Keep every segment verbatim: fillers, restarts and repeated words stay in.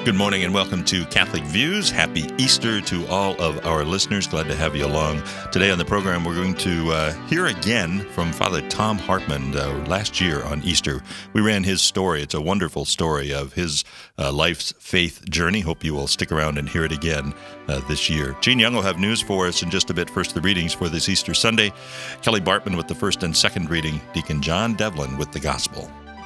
Good morning and welcome to Catholic Views. Happy Easter to all of our listeners. Glad to have you along. Today on the program, we're going to uh, hear again from Father Thom Hartman. Uh, last year on Easter, we ran his story. It's a wonderful story of his uh, life's faith journey. Hope you will stick around and hear it again uh, this year. Gene Young will have news for us in just a bit. First, the readings for this Easter Sunday. Kelly Bartman with the first and second reading. Deacon John Devlin with the Gospel.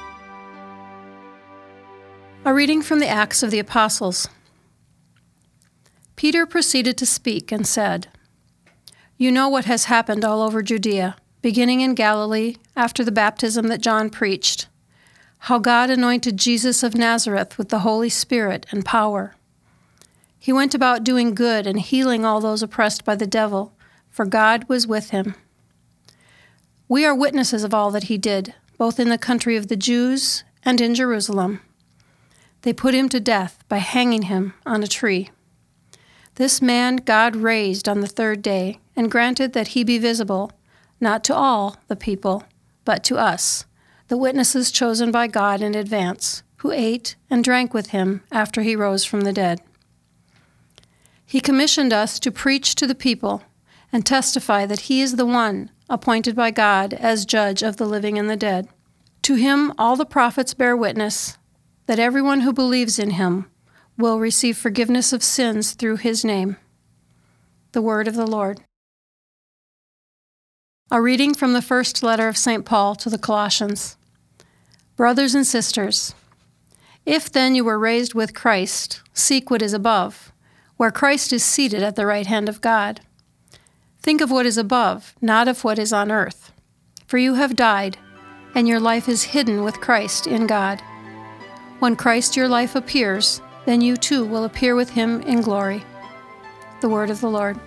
A reading from the Acts of the Apostles. Peter proceeded to speak and said, "You know what has happened all over Judea, beginning in Galilee after the baptism that John preached, how God anointed Jesus of Nazareth with the Holy Spirit and power. He went about doing good and healing all those oppressed by the devil, for God was with him. We are witnesses of all that he did, both in the country of the Jews and in Jerusalem. They put him to death by hanging him on a tree. This man God raised on the third day and granted that he be visible, not to all the people, but to us, the witnesses chosen by God in advance, who ate and drank with him after he rose from the dead. He commissioned us to preach to the people and testify that he is the one appointed by God as judge of the living and the dead. To him all the prophets bear witness that everyone who believes in him will receive forgiveness of sins through his name." The word of the Lord. A reading from the first letter of Saint Paul to the Colossians. Brothers and sisters, if then you were raised with Christ, seek what is above, where Christ is seated at the right hand of God. Think of what is above, not of what is on earth. For you have died, and your life is hidden with Christ in God. When Christ your life appears, then you too will appear with him in glory. The word of the Lord.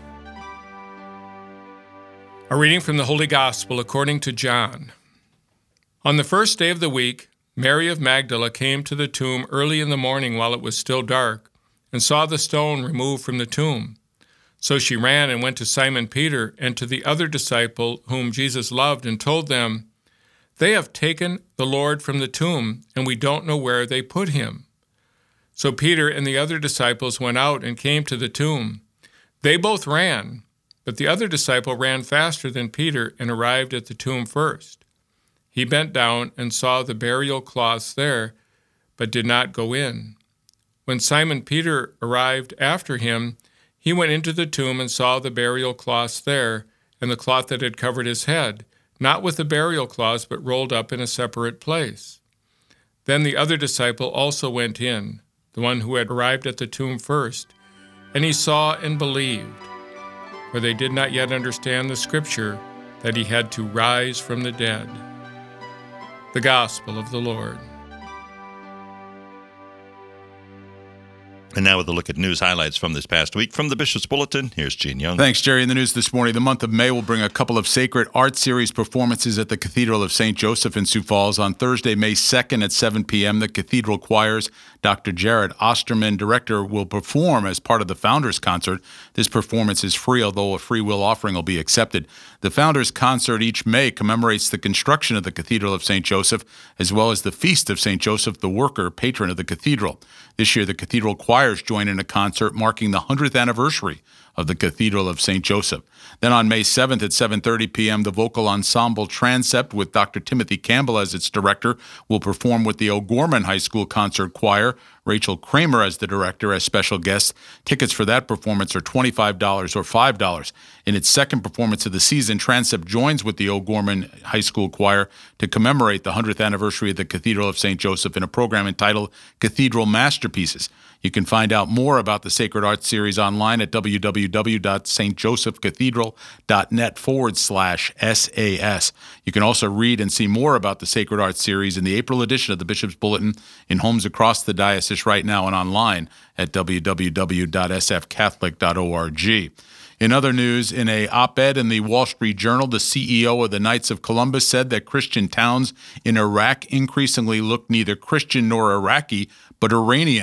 A reading from the Holy Gospel according to John. On the first day of the week, Mary of Magdala came to the tomb early in the morning while it was still dark, and saw the stone removed from the tomb. So she ran and went to Simon Peter and to the other disciple whom Jesus loved and told them, "They have taken the Lord from the tomb, and we don't know where they put him." So Peter and the other disciples went out and came to the tomb. They both ran, but the other disciple ran faster than Peter and arrived at the tomb first. He bent down and saw the burial cloths there, but did not go in. When Simon Peter arrived after him, he went into the tomb and saw the burial cloths there, and the cloth that had covered his head, not with the burial cloths, but rolled up in a separate place. Then the other disciple also went in, the one who had arrived at the tomb first, and he saw and believed, for they did not yet understand the scripture that he had to rise from the dead. The Gospel of the Lord. And now with a look at news highlights from this past week. From the Bishop's Bulletin, here's Gene Young. Thanks, Jerry. In the news this morning, the month of May will bring a couple of Sacred Art Series performances at the Cathedral of Saint Joseph in Sioux Falls. On Thursday, May second at seven p.m., the Cathedral Choirs, Doctor Jared Osterman, director, will perform as part of the Founders Concert. This performance is free, although a free will offering will be accepted. The Founders Concert each May commemorates the construction of the Cathedral of Saint Joseph, as well as the Feast of Saint Joseph the Worker, patron of the cathedral. This year, the Cathedral Choirs join in a concert marking the hundredth anniversary of the Cathedral of Saint Joseph. Then on May seventh at seven thirty p.m., the vocal ensemble Transept, with Doctor Timothy Campbell as its director, will perform with the O'Gorman High School Concert Choir, Rachel Kramer as the director, as special guests. Tickets for that performance are twenty-five dollars or five dollars. In its second performance of the season, Transept joins with the O'Gorman High School Choir to commemorate the hundredth anniversary of the Cathedral of Saint Joseph in a program entitled Cathedral Masterpieces. You can find out more about the Sacred Art Series online at www.stjosephcathedral.net forward slash SAS. You can also read and see more about the Sacred Art Series in the April edition of the Bishop's Bulletin in homes across the diocese right now and online at w w w dot s f catholic dot org. In other news, in a op-ed in the Wall Street Journal, the C E O of the Knights of Columbus said that Christian towns in Iraq increasingly look neither Christian nor Iraqi, but Iranian.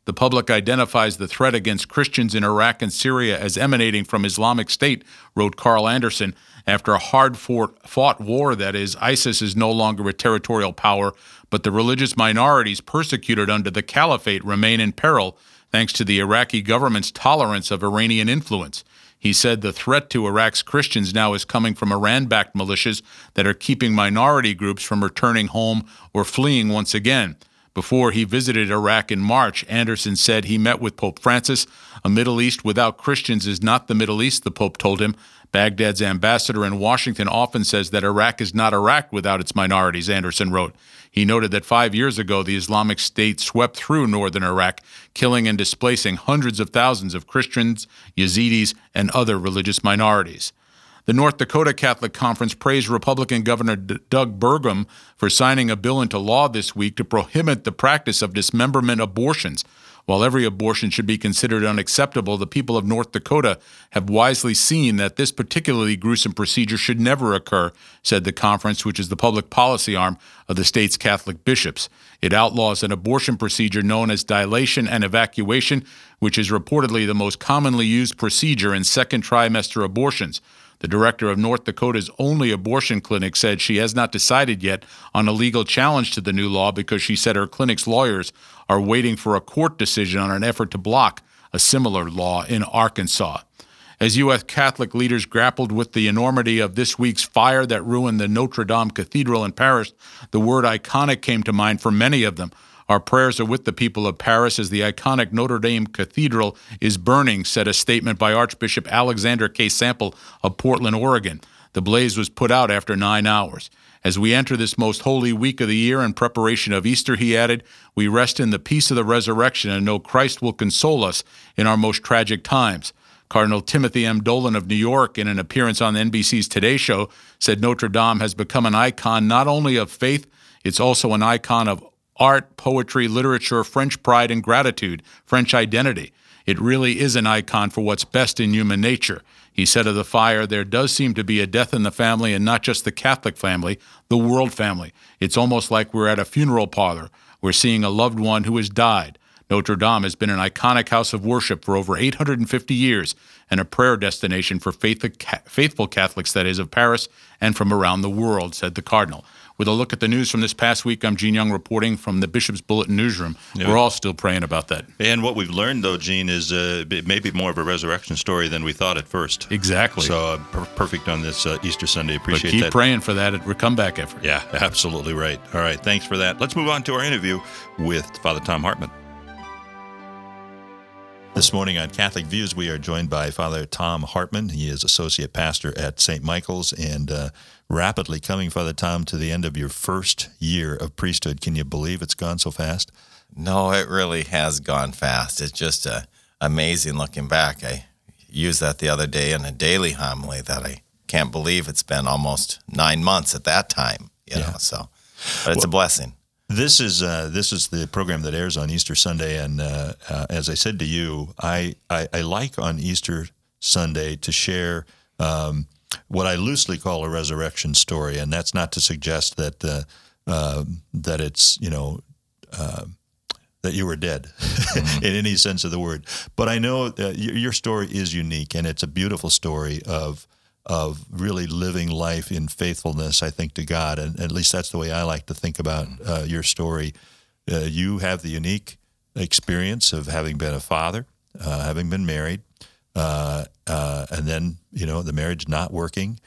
The public identifies the threat against Christians in Iraq and Syria as emanating from Islamic State, wrote Carl Anderson. After a hard-fought war, that is, ISIS is no longer a territorial power, but the religious minorities persecuted under the caliphate remain in peril thanks to the Iraqi government's tolerance of Iranian influence. He said the threat to Iraq's Christians now is coming from Iran-backed militias that are keeping minority groups from returning home or fleeing once again. Before he visited Iraq in March, Anderson said he met with Pope Francis. A Middle East without Christians is not the Middle East, the Pope told him. Baghdad's ambassador in Washington often says that Iraq is not Iraq without its minorities, Anderson wrote. He noted that five years ago, the Islamic State swept through northern Iraq, killing and displacing hundreds of thousands of Christians, Yazidis, and other religious minorities. The North Dakota Catholic Conference praised Republican Governor D- Doug Burgum for signing a bill into law this week to prohibit the practice of dismemberment abortions. While every abortion should be considered unacceptable, the people of North Dakota have wisely seen that this particularly gruesome procedure should never occur, said the conference, which is the public policy arm of the state's Catholic bishops. It outlaws an abortion procedure known as dilation and evacuation, which is reportedly the most commonly used procedure in second trimester abortions. The director of North Dakota's only abortion clinic said she has not decided yet on a legal challenge to the new law because she said her clinic's lawyers are waiting for a court decision on an effort to block a similar law in Arkansas. As U S Catholic leaders grappled with the enormity of this week's fire that ruined the Notre Dame Cathedral in Paris, the word iconic came to mind for many of them. Our prayers are with the people of Paris as the iconic Notre Dame Cathedral is burning, said a statement by Archbishop Alexander K. Sample of Portland, Oregon. The blaze was put out after nine hours. As we enter this most holy week of the year in preparation of Easter, he added, we rest in the peace of the resurrection and know Christ will console us in our most tragic times. Cardinal Timothy M. Dolan of New York, in an appearance on N B C's Today Show, said Notre Dame has become an icon not only of faith, it's also an icon of art, poetry, literature, French pride and gratitude, French identity. It really is an icon for what's best in human nature. He said of the fire, there does seem to be a death in the family, and not just the Catholic family, the world family. It's almost like we're at a funeral parlor. We're seeing a loved one who has died. Notre Dame has been an iconic house of worship for over eight hundred fifty years and a prayer destination for faithful Catholics, that is, of Paris and from around the world, said the Cardinal. With a look at the news from this past week, I'm Gene Young reporting from the Bishop's Bulletin newsroom. Yeah. We're all still praying about that. And what we've learned, though, Gene, is uh, it may be more of a resurrection story than we thought at first. Exactly. So uh, per- perfect on this uh, Easter Sunday. Appreciate but keep that. Keep praying for that at comeback effort. Yeah, absolutely right. All right, thanks for that. Let's move on to our interview with Father Tom Hartman. This morning on Catholic Views, we are joined by Father Tom Hartman. He is Associate Pastor at Saint Michael's, and uh, rapidly coming, Father Tom, to the end of your first year of priesthood. Can you believe it's gone so fast? No, it really has gone fast. It's just uh, amazing looking back. I used that the other day in a daily homily that I can't believe it's been almost nine months at that time. You yeah. know, so but it's well, a blessing. This is uh, this is the program that airs on Easter Sunday, and uh, uh, as I said to you, I, I, I like on Easter Sunday to share um, what I loosely call a resurrection story, and that's not to suggest that uh, uh, that it's you know uh, that you were dead mm-hmm. in any sense of the word. But I know uh, your story is unique, and it's a beautiful story of. of really living life in faithfulness, I think, to God. And at least that's the way I like to think about uh, your story. Uh, you have the unique experience of having been a father, uh, having been married, uh, uh, and then, you know, the marriage not working,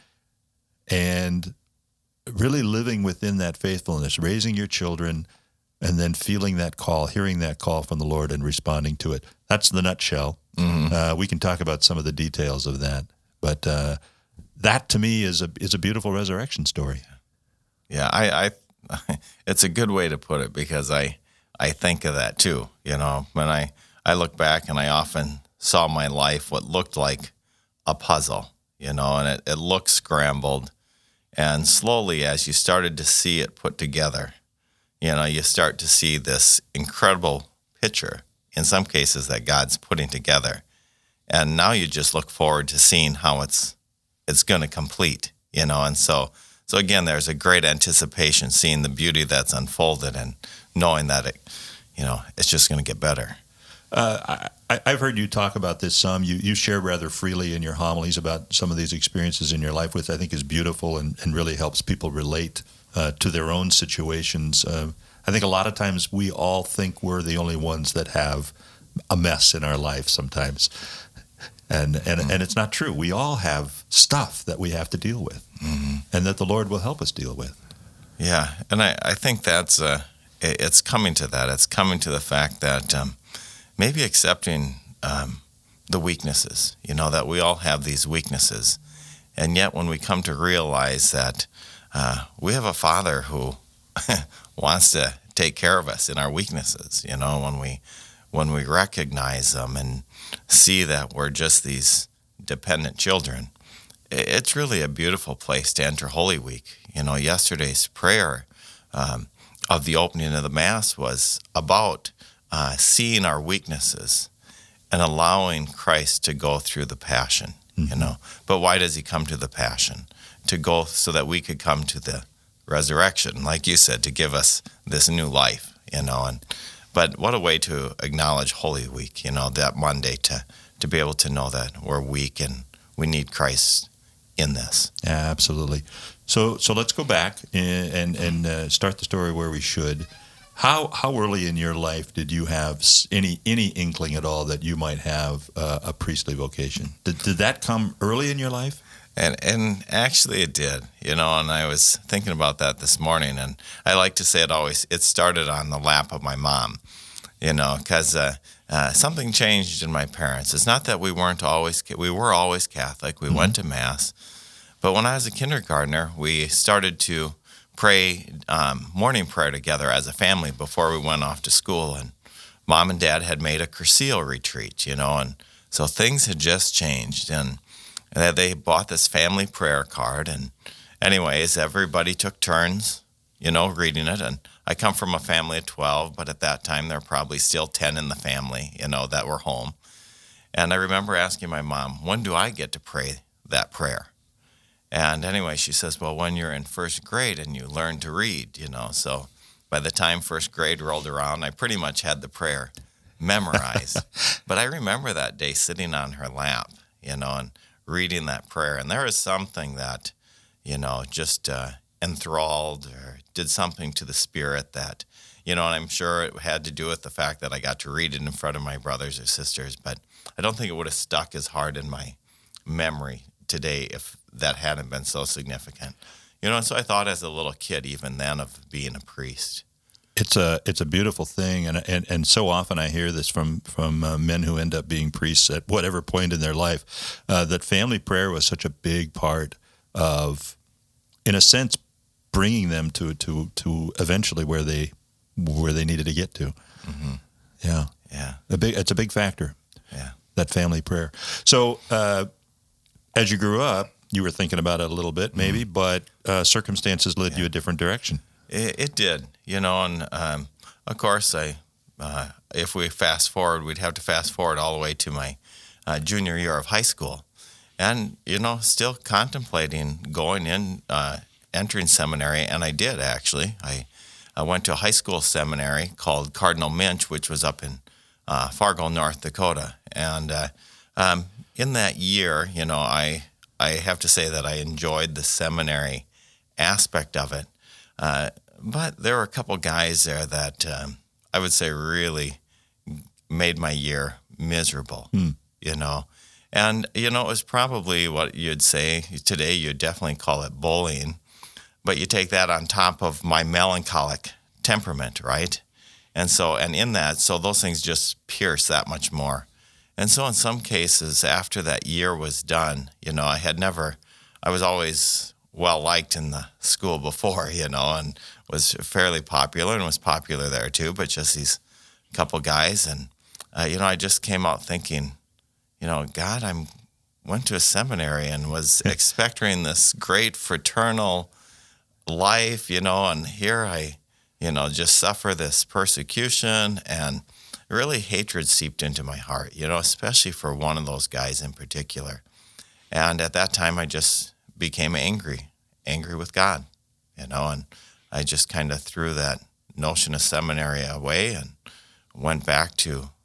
and really living within that faithfulness, raising your children, and then feeling that call, hearing that call from the Lord and responding to it. That's the nutshell. Mm-hmm. Uh, we can talk about some of the details of that, but uh, that to me is a is a beautiful resurrection story. Yeah, I, I it's a good way to put it, because I I think of that too. You know, when I, I look back and I often saw my life what looked like a puzzle, you know, and it, it looked scrambled. And slowly, as you started to see it put together, you know, you start to see this incredible picture, in some cases, that God's putting together. And now you just look forward to seeing how it's it's going to complete, you know. And so, so again, there's a great anticipation, seeing the beauty that's unfolded and knowing that it, you know, it's just going to get better. Uh, I, I've heard you talk about this some. You you share rather freely in your homilies about some of these experiences in your life, which I think is beautiful and, and really helps people relate uh, to their own situations. Uh, I think a lot of times we all think we're the only ones that have a mess in our life sometimes. And and, mm-hmm. and it's not true. We all have stuff that we have to deal with, mm-hmm. and that the Lord will help us deal with. Yeah, and I, I think that's, uh, it, it's coming to that. It's coming to the fact that um, maybe accepting um, the weaknesses, you know, that we all have these weaknesses. And yet when we come to realize that uh, we have a Father who wants to take care of us in our weaknesses, you know, when we when we recognize them and see that we're just these dependent children, it's really a beautiful place to enter Holy Week. You know, yesterday's prayer um, of the opening of the Mass was about uh, seeing our weaknesses and allowing Christ to go through the Passion, mm-hmm. you know. But why does he come to the Passion? To go so that we could come to the resurrection, like you said, to give us this new life, you know. And but what a way to acknowledge Holy Week, you know, that Monday, to, to be able to know that we're weak and we need Christ in this. Yeah, absolutely. So so let's go back and and, and uh, start the story where we should. How how early in your life did you have any any inkling at all that you might have uh, a priestly vocation? Did did that come early in your life? And and actually it did, you know, and I was thinking about that this morning, and I like to say it always, it started on the lap of my mom, you know, because uh, uh, something changed in my parents. It's not that we weren't always, we were always Catholic, we mm-hmm. went to Mass, but when I was a kindergartner, we started to pray um, morning prayer together as a family before we went off to school, and Mom and Dad had made a Cursillo retreat, you know, and so things had just changed, and And they bought this family prayer card, and anyways, everybody took turns, you know, reading it. And I come from a family of twelve, but at that time there were probably still ten in the family, you know, that were home. And I remember asking my mom, when do I get to pray that prayer? And anyway, she says, well, when you're in first grade and you learn to read, you know. So by the time first grade rolled around, I pretty much had the prayer memorized. But I remember that day sitting on her lap, you know, and reading that prayer, and there was something that, you know, just uh, enthralled or did something to the spirit that, you know, and I'm sure it had to do with the fact that I got to read it in front of my brothers or sisters, but I don't think it would have stuck as hard in my memory today if that hadn't been so significant. You know, and so I thought as a little kid, even then, of being a priest. It's a it's a beautiful thing, and and, and so often I hear this from from uh, men who end up being priests at whatever point in their life, uh, that family prayer was such a big part of, in a sense, bringing them to to to eventually where they where they needed to get to. Mm-hmm. Yeah, yeah, a big it's a big factor. Yeah, that family prayer. So uh, as you grew up, you were thinking about it a little bit, maybe, mm-hmm. but uh, circumstances led yeah. you a different direction. It, it did, you know, and um, of course, I uh, if we fast forward, we'd have to fast forward all the way to my uh, junior year of high school, and you know, still contemplating going in, uh, entering seminary, and I did actually. I, I went to a high school seminary called Cardinal Minch, which was up in uh, Fargo, North Dakota, and uh, um, in that year, you know, I I have to say that I enjoyed the seminary aspect of it. Uh, but there were a couple guys there that um, I would say really made my year miserable, mm. you know. And, you know, it was probably what you'd say today, you'd definitely call it bullying. But you take that on top of my melancholic temperament, right? And so, and in that, so those things just pierce that much more. And so in some cases, after that year was done, you know, I had never, I was always well-liked in the school before, you know, and was fairly popular and was popular there too, but just these couple guys. And, uh, you know, I just came out thinking, you know, God, I'm went to a seminary and was expecting this great fraternal life, you know, and here I, you know, just suffer this persecution, and really hatred seeped into my heart, you know, especially for one of those guys in particular. And at that time, I just became angry, angry with God, you know, and I just kind of threw that notion of seminary away and went back to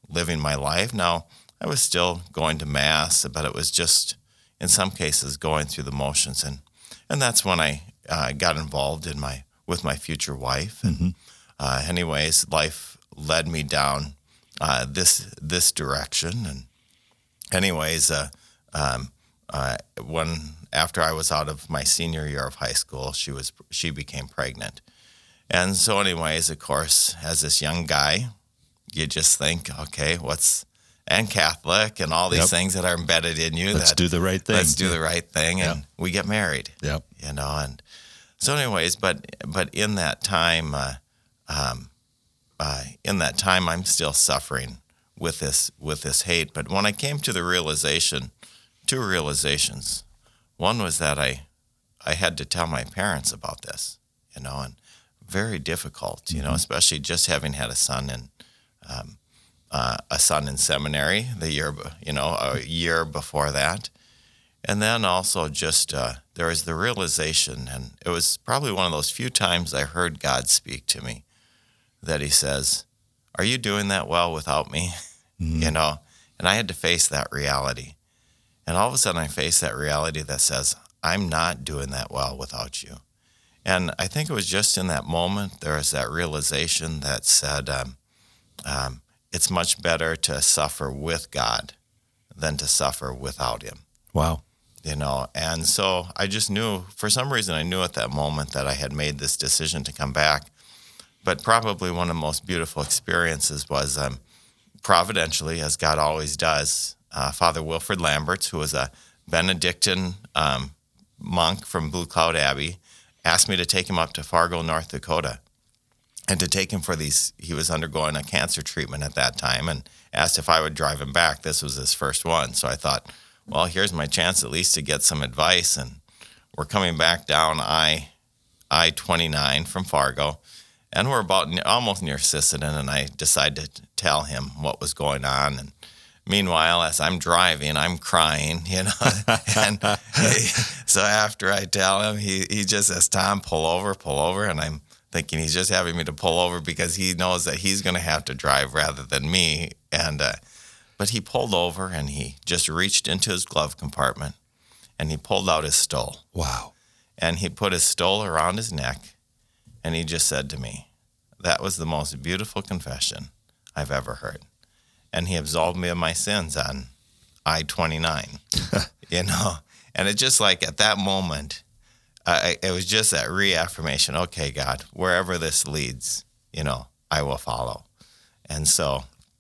living my life. Now, I was still going to Mass, but it was just, in some cases, going through the motions. And, and that's when I uh, got involved in my with my future wife. And Mm-hmm. uh, anyways, life led me down uh, this this direction. And anyways, uh, um, uh, when after I was out of my senior year of high school, she was she became pregnant. And so anyways, of course, as this young guy, you just think, okay, what's, and Catholic and all these Yep. things that are embedded in you. Let's that, do the right thing. Let's do the right thing, and Yep. we get married. Yep. You know, and so anyways, but but in that time, uh, um, uh, in that time, I'm still suffering with this with this hate. But when I came to the realization, two realizations. One was that I I had to tell my parents about this, you know, and very difficult, you know, especially just having had a son and um, uh, a son in seminary the year, you know, a year before that. And then also just uh, there was the realization, and it was probably one of those few times I heard God speak to me, that he says, are you doing that well without me? Mm-hmm. You know, and I had to face that reality. And all of a sudden I faced that reality that says, I'm not doing that well without you. And I think it was just in that moment, there was that realization that said, um, um, it's much better to suffer with God than to suffer without him. Wow. You know, and so I just knew, for some reason I knew at that moment that I had made this decision to come back. But probably one of the most beautiful experiences was um, providentially, as God always does, uh, Father Wilfred Lamberts, who was a Benedictine um, monk from Blue Cloud Abbey, asked me to take him up to Fargo, North Dakota, and to take him for these, he was undergoing a cancer treatment at that time, and asked if I would drive him back. This was his first one. So I thought, well, here's my chance at least to get some advice. And we're coming back down I, I twenty-nine from Fargo, and we're about almost near Sisseton, and I decided to tell him what was going on. And meanwhile, as I'm driving, I'm crying, you know. and he, so after I tell him, he, he just says, Tom, pull over, pull over. And I'm thinking he's just having me to pull over because he knows that he's going to have to drive rather than me. And uh, but he pulled over, and he just reached into his glove compartment, and he pulled out his stole. Wow. And he put his stole around his neck, and he just said to me, that was the most beautiful confession I've ever heard. And he absolved me of my sins on I twenty-nine, you know. And it's just like at that moment, uh, it was just that reaffirmation, okay, God, wherever this leads, you know, I will follow. And so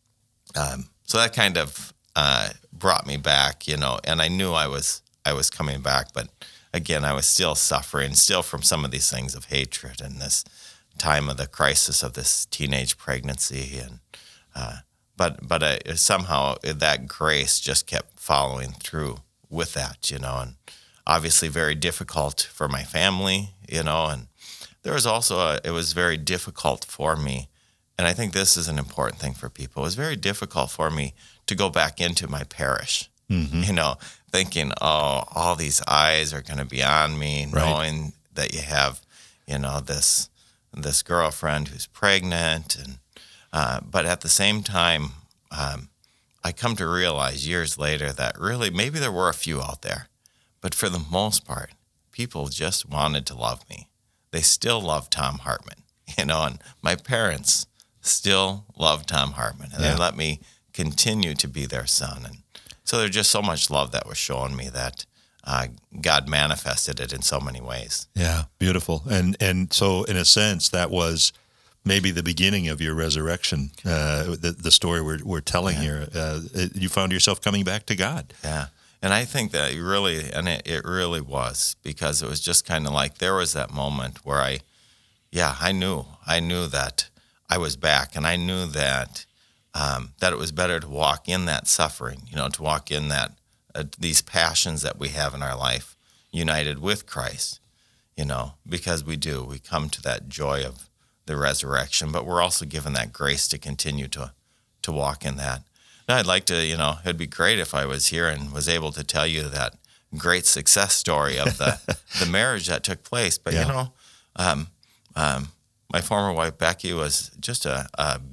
um, so that kind of uh, brought me back, you know, and I knew I was I was coming back, but again, I was still suffering, still from some of these things of hatred and this time of the crisis of this teenage pregnancy, and uh, but but uh, somehow that grace just kept following through with that, you know, and obviously very difficult for my family, you know, and there was also a, it was very difficult for me, and I think this is an important thing for people. It was very difficult for me to go back into my parish, mm-hmm. you know, thinking, oh, all these eyes are going to be on me, right. knowing that you have, you know, this this girlfriend who's pregnant, and uh, but at the same time, um, I come to realize years later that really maybe there were a few out there, but for the most part, people just wanted to love me. They still love Tom Hartman, you know, and my parents still love Tom Hartman, and yeah. they let me continue to be their son. And so there's just so much love that was shown me that uh, God manifested it in so many ways. Yeah, beautiful. And and so in a sense, that was maybe the beginning of your resurrection, uh, the, the story we're, we're telling yeah. here. Uh, it, you found yourself coming back to God. Yeah. And I think that it really, and it, it really was, because it was just kind of like there was that moment where I, yeah, I knew, I knew that I was back, and I knew that um, that it was better to walk in that suffering, you know, to walk in that, uh, these passions that we have in our life, united with Christ, you know, because we do, we come to that joy of the resurrection, but we're also given that grace to continue to, to walk in that. Now, I'd like to, you know, it'd be great if I was here and was able to tell you that great success story of the, the marriage that took place. But, yeah. you know, um, um, my former wife, Becky, was just a, a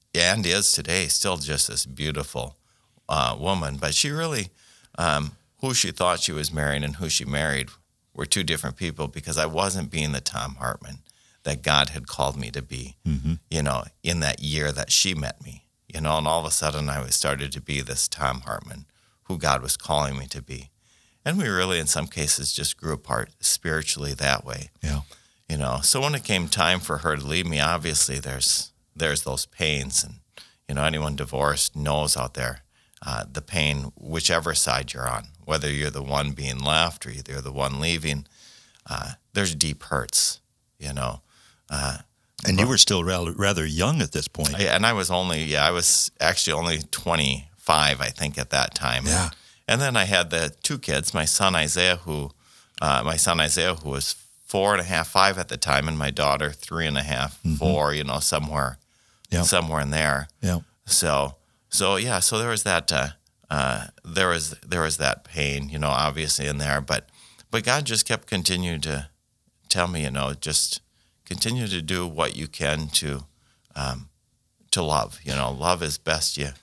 and is today still just this beautiful uh, woman. But she really, um, who she thought she was marrying and who she married were two different people, because I wasn't being the Tom Hartman that God had called me to be, mm-hmm. you know, in that year that she met me, you know, and all of a sudden I was started to be this Tom Hartman who God was calling me to be. And we really, in some cases, just grew apart spiritually that way. Yeah. You know, so when it came time for her to leave me, obviously there's there's those pains. And, you know, anyone divorced knows out there uh, the pain, whichever side you're on, whether you're the one being left or you're the one leaving, uh, there's deep hurts, you know. Uh, and but, you were still rather, rather young at this point. I, and I was only, yeah, I was actually only twenty-five, I think, at that time. Yeah. And, and then I had the two kids, my son Isaiah, who, uh, my son Isaiah, who was four and a half, five at the time, and my daughter, three and a half, mm-hmm. four, you know, somewhere, yep. somewhere in there. Yeah. So, so yeah, so there was that, uh, uh, there was, there was that pain, you know, obviously in there, but, but God just kept continuing to tell me, you know, just continue to do what you can to, um, to love, you know, love as best you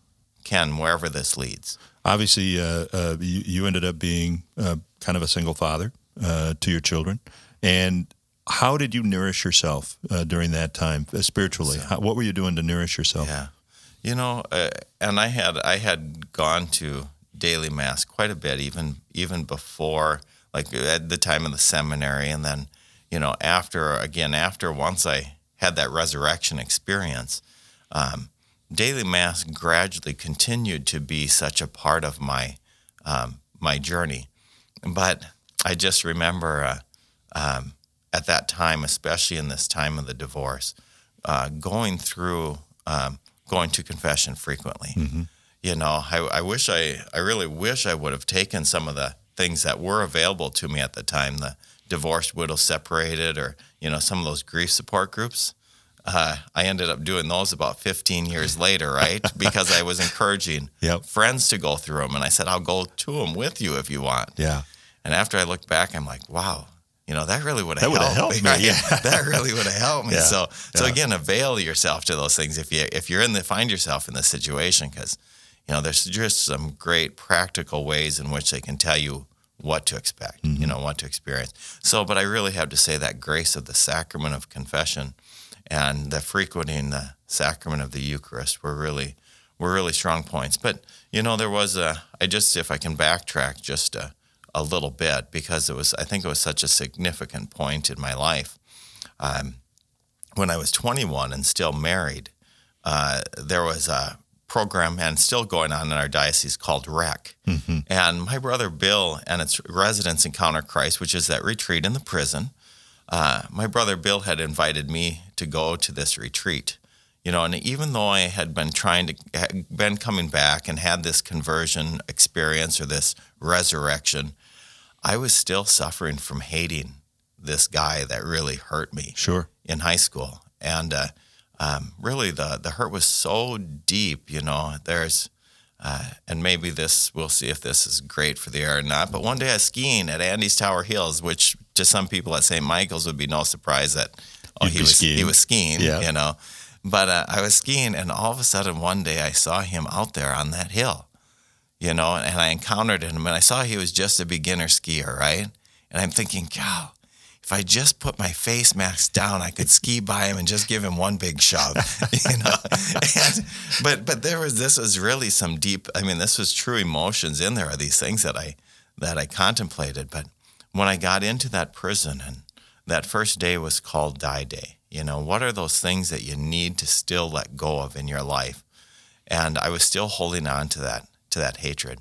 can wherever this leads. Obviously, uh, uh, you, you ended up being uh, kind of a single father uh, to your children. And how did you nourish yourself uh, during that time uh, spiritually? How, what were you doing to nourish yourself? Yeah, you know, uh, and I had I had gone to daily mass quite a bit, even even before, like at the time of the seminary, and then, you know, after again after once I had that resurrection experience. Um, Daily Mass gradually continued to be such a part of my um, my journey, but I just remember uh, um, at that time, especially in this time of the divorce, uh, going through um, going to confession frequently. Mm-hmm. You know, I, I wish I I really wish I would have taken some of the things that were available to me at the time, the divorced, widow, separated, or you know, some of those grief support groups. Uh, I ended up doing those about fifteen years later, right? Because I was encouraging yep. friends to go through them. And I said, I'll go to them with you if you want. Yeah. And after I looked back, I'm like, wow, you know, that really would have helped, helped me. Right? Yeah. That really would have helped me. Yeah. So, so yeah. again, avail yourself to those things if you if you're in the find yourself in this situation, because you know there's just some great practical ways in which they can tell you what to expect, mm-hmm. you know, what to experience. So, but I really have to say that grace of the sacrament of confession and the frequenting the sacrament of the Eucharist were really were really strong points. But, you know, there was a, I just, if I can backtrack just a, a little bit, because it was, I think it was such a significant point in my life. Um, when I was twenty-one and still married, uh, there was a program, and still going on in our diocese, called R E C. Mm-hmm. And my brother Bill and its Residence Encounter Christ, which is that retreat in the prison, Uh, my brother Bill had invited me to go to this retreat, you know, and even though I had been trying to, had been coming back and had this conversion experience or this resurrection, I was still suffering from hating this guy that really hurt me. Sure. In high school. And uh, um, really the, the hurt was so deep, you know, there's, Uh, and maybe this, we'll see if this is great for the air or not. But one day I was skiing at Andy's Tower Hills, which to some people at Saint Michael's would be no surprise that oh, he was skiing. he was skiing, yeah. you know. But uh, I was skiing, and all of a sudden one day I saw him out there on that hill, you know, and I encountered him, and I saw he was just a beginner skier, right? And I'm thinking, God, if I just put my face mask down, I could ski by him and just give him one big shove, you know. And, but but there was this was really some deep. I mean, this was true emotions in there. Are these things that I that I contemplated? But when I got into that prison, and that first day was called Die Day. You know, what are those things that you need to still let go of in your life? And I was still holding on to that to that hatred.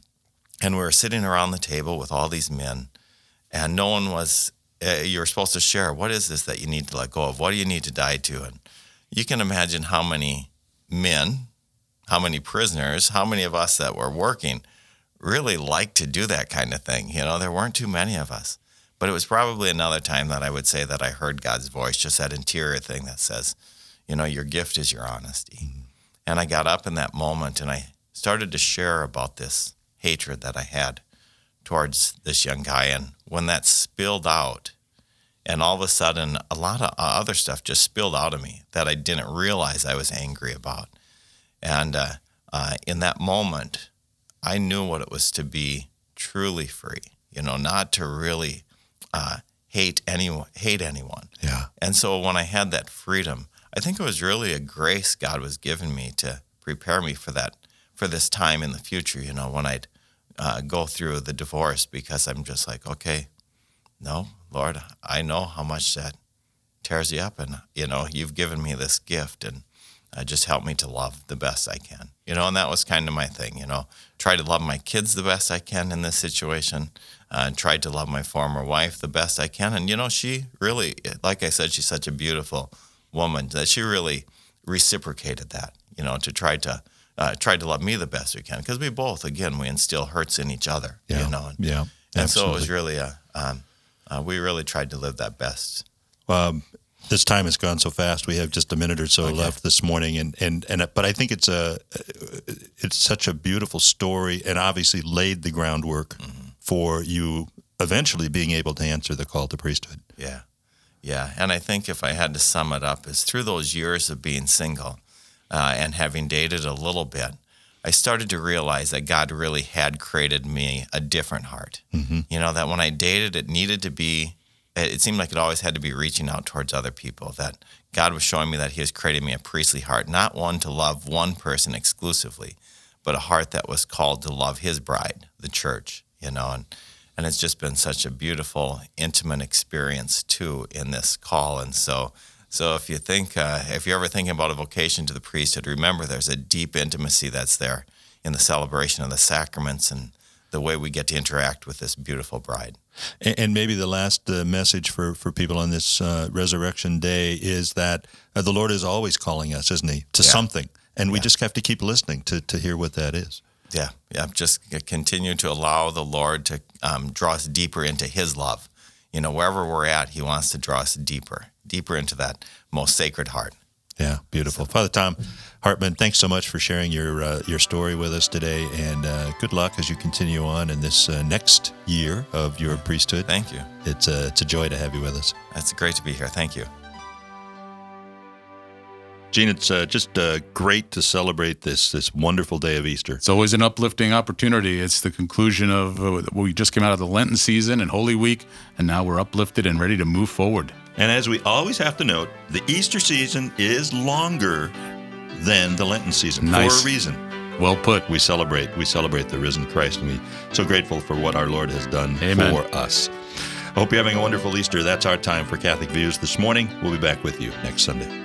And we were sitting around the table with all these men, and no one was. Uh, you were supposed to share, what is this that you need to let go of? What do you need to die to? And you can imagine how many men, how many prisoners, how many of us that were working really liked to do that kind of thing. You know, there weren't too many of us. But it was probably another time that I would say that I heard God's voice, just that interior thing that says, you know, your gift is your honesty. Mm-hmm. And I got up in that moment, and I started to share about this hatred that I had towards this young guy. And when that spilled out And all of a sudden, a lot of other stuff just spilled out of me that I didn't realize I was angry about. And uh, uh, in that moment, I knew what it was to be truly free, you know, not to really uh, hate anyone, hate anyone. Yeah. And so when I had that freedom, I think it was really a grace God was giving me to prepare me for that, for this time in the future, you know, when I'd uh, go through the divorce, because I'm just like, okay, no, Lord, I know how much that tears you up, and, you know, you've given me this gift, and uh, just help me to love the best I can, you know, and that was kind of my thing, you know, try to love my kids the best I can in this situation, uh, and tried to love my former wife the best I can. And, you know, she really, like I said, she's such a beautiful woman that she really reciprocated that, you know, to try to uh, try to love me the best we can, because we both, again, we instill hurts in each other, Yeah. you know. And, Yeah. and Absolutely. so it was really a, um, uh, we really tried to live that best. Um, this time has gone so fast. We have just a minute or so Okay. left this morning, and, and, and but I think it's a it's such a beautiful story, and obviously laid the groundwork mm-hmm. for you eventually being able to answer the call to priesthood. Yeah, yeah. And I think if I had to sum it up, is through those years of being single uh, and having dated a little bit, I started to realize that God really had created me a different heart. Mm-hmm. You know, that when I dated, it needed to be, it seemed like it always had to be reaching out towards other people, that God was showing me that he was creating me a priestly heart, not one to love one person exclusively, but a heart that was called to love his bride, the church, you know, and, and it's just been such a beautiful, intimate experience too in this call. And so, so if you think, uh, if you're ever thinking about a vocation to the priesthood, remember there's a deep intimacy that's there in the celebration of the sacraments and the way we get to interact with this beautiful bride. And, and maybe the last uh, message for, for people on this uh, Resurrection Day is that uh, the Lord is always calling us, isn't he, to Yeah. something. And we Yeah. just have to keep listening to, to hear what that is. Yeah, yeah. Just continue to allow the Lord to um, draw us deeper into his love. You know, wherever we're at, he wants to draw us deeper, deeper into that most sacred heart. Yeah, beautiful. Father Tom Hartman, thanks so much for sharing your uh, your story with us today, and uh, good luck as you continue on in this uh, next year of your priesthood. Thank you. It's a, it's a joy to have you with us. It's great to be here. Thank you. Gene, it's uh, just uh, great to celebrate this this wonderful day of Easter. It's always an uplifting opportunity. It's the conclusion of, uh, we just came out of the Lenten season and Holy Week, and now we're uplifted and ready to move forward. And as we always have to note, the Easter season is longer than the Lenten season Nice. for a reason. Well put. We celebrate. We celebrate the risen Christ, and we're so grateful for what our Lord has done Amen. for us. I hope you're having a wonderful Easter. That's our time for Catholic Views this morning. We'll be back with you next Sunday.